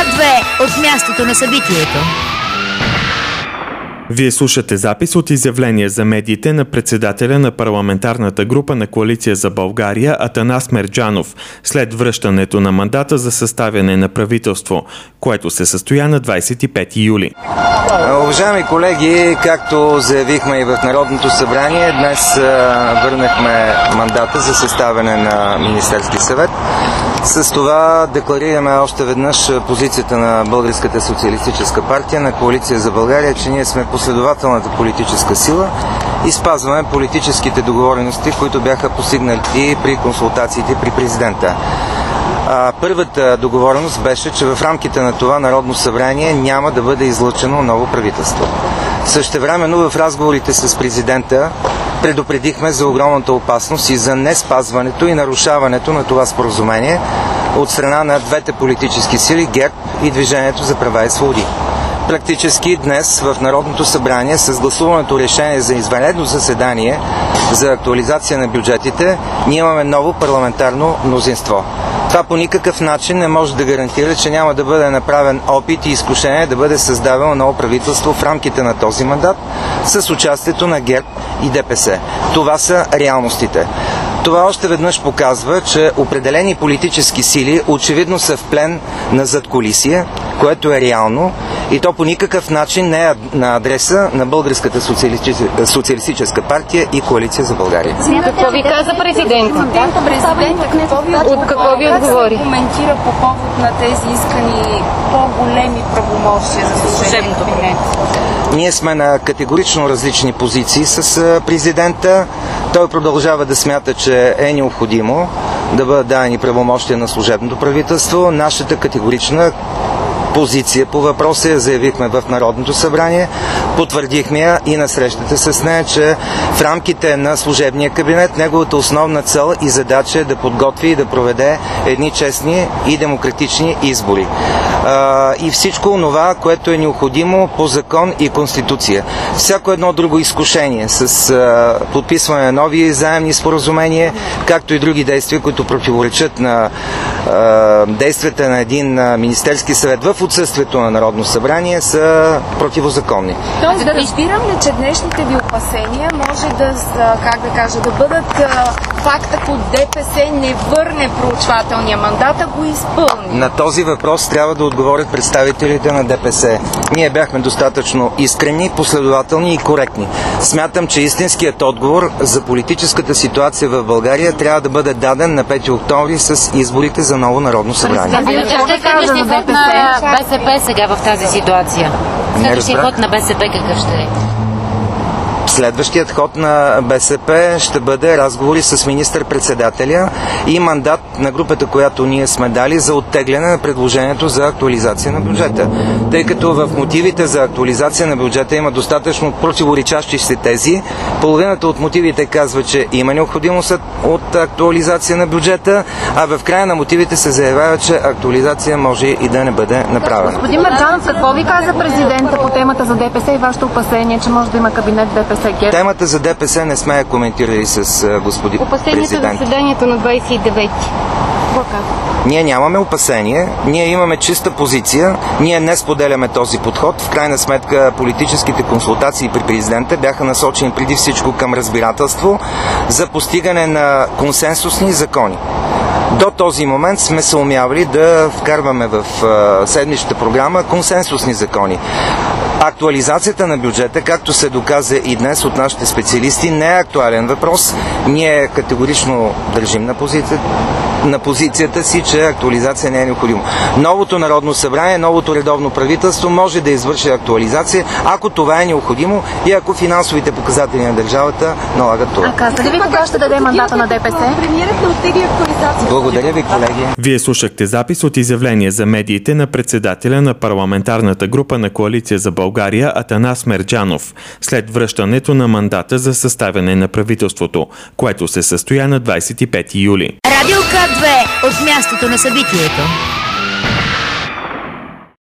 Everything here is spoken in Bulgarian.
К2 от мястото на събитието. Вие слушате запис от изявление за медиите на председателя на парламентарната група на Коалиция за България Атанас Мерджанов след връщането на мандата за съставяне на правителство, което се състоя на 25 юли. Уважаеми колеги, както заявихме и в Народното събрание, днес върнахме мандата за съставяне на Министерски съвет. С това декларираме още веднъж позицията на Българската социалистическа партия, на Коалиция за България, че ние сме последователната политическа сила и спазваме политическите договорености, които бяха постигнати при консултациите при президента. Първата договореност беше, че в рамките на това Народно събрание няма да бъде излъчено ново правителство. Същевременно в разговорите с президента предупредихме за огромната опасност и за неспазването и нарушаването на това споразумение от страна на двете политически сили ГЕРБ и Движението за права и свободи. Практически днес в Народното събрание с гласуваното решение за извънредно заседание за актуализация на бюджетите ние имаме ново парламентарно мнозинство. Това по никакъв начин не може да гарантира, че няма да бъде направен опит и изкушение да бъде създадено ново правителство в рамките на този мандат с участието на ГЕРБ и ДПС. Това са реалностите. Това още веднъж показва, че определени политически сили очевидно са в плен на задкулисие, което е реално и то по никакъв начин не е на адреса на Българската социалистическа партия и Коалиция за България. Какво ви каза президентът? От какво ви отговори? Коментира по повод на тези искани по-големи правомощия за служебното кабинет. Ние сме на категорично различни позиции с президента. Той продължава да смята, че е необходимо да бъдат дадени правомощия на служебното правителство. Нашата категорична позиция по въпроса я заявихме в Народното събрание. Потвърдихме я и на срещата с нея, че в рамките на служебния кабинет неговата основна цел и задача е да подготви и да проведе едни честни и демократични избори. И всичко това, което е необходимо по закон и конституция. Всяко едно друго изкушение с подписване на нови заемни споразумения, както и други действия, които противоречат на действията на един Министерски съвет в отсъствието на Народно събрание, са противозаконни. Тоест да разбирам ли, че днешните ви опасения може да бъдат факт, ако ДПС не върне проучвателния мандат, а го изпълни? На този въпрос трябва да отговорят представителите на ДПС. Ние бяхме достатъчно искрени, последователни и коректни. Смятам, че истинският отговор за политическата ситуация в България трябва да бъде даден на 5 октомври с изборите за ново Народно събрание. Следващия ход на БСП сега в тази ситуация? Следващия ход на БСП какъв ще е? Следващият ход на БСП ще бъде разговори с министър-председателя и мандат на групата, която ние сме дали за оттегляне на предложението за актуализация на бюджета. Тъй като в мотивите за актуализация на бюджета има достатъчно противоречащи се тези, половината от мотивите казва, че има необходимост от актуализация на бюджета, а в края на мотивите се заявява, че актуализация може и да не бъде направена. Господин Мерджанов, какво ви каза президента по темата за ДПС и вашето опасение, че може да има кабинет ДПС? Темата за ДПС не сме я коментирали с господин президент. Опасението за заседанието на 29-ти. Ние нямаме опасение, ние имаме чиста позиция, ние не споделяме този подход. В крайна сметка политическите консултации при президента бяха насочени преди всичко към разбирателство за постигане на консенсусни закони. До този момент сме се умявали да вкарваме в седмичната програма консенсусни закони. Актуализацията на бюджета, както се доказа и днес от нашите специалисти, не е актуален въпрос. Ние категорично държим на позицията си, че актуализация не е необходимо. Новото Народно събрание, новото редовно правителство може да извърши актуализация, ако това е необходимо и ако финансовите показатели на държавата налагат това. А казали ви кога ще даде мандата на ДПС? Премиерът не оттегли актуализация. Благодаря ви, колеги. Вие слушахте запис от изявление за медиите на председателя на парламентарната група на Коалиция за България Атанас Мерджанов след връщането на мандата за съставяне на правителството, което се състоя на 25 юли. Радио К2 от мястото на събитието.